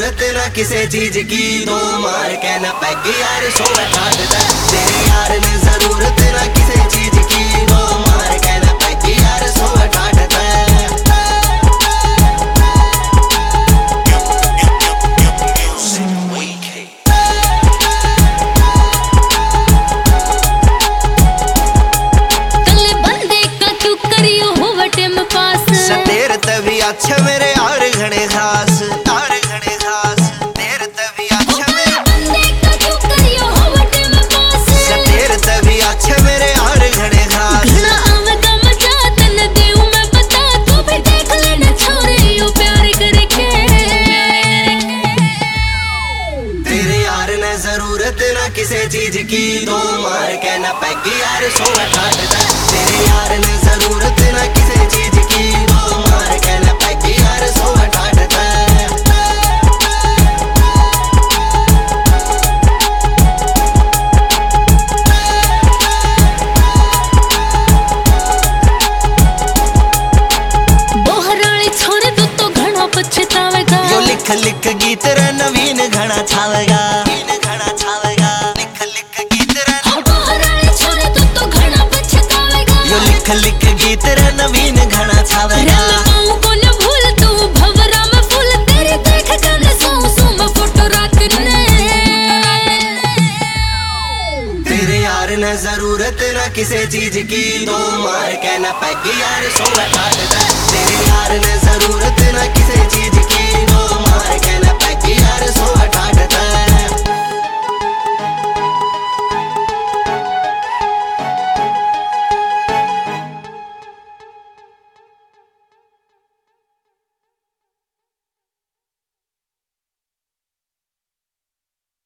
जरूरत ना किसी चीज की, दो मार के न पैग यार सोए काटता। तेरे यार ने जरूरत ना किसी चीज की, दो मार के न पैग यार सोए काटता। तेरे तभी अच्छा मेरे यार घने खास, यार घने खास। तेरे तभी अच्छा मेरे तेरे तभी अच्छा मेरे यार घने खास। तेरे यार ने जरूरत ना किसी चीज की, दो मार के न पैग यार सोए काटता। तेरे यार ने जरूरत ना किसी चीज की, दो मार के न पैग यार सोए काटता। बोहराली छोड़ दो तो घना पछतावेगा, यो लिख लिख गीत रे नवीन घना छावेगा, घना छावेगा। लिख लिख गीत रे बोहराली छोड़ दो तो घना पछतावेगा, यो लिख लिख गीत रे नवीन घना छावेगा। तेरे यार ने जरूरत ना किसी चीज की, दो मार के न पैग यार सोए काटता। तेरे यार ने जरूरत ना किसी चीज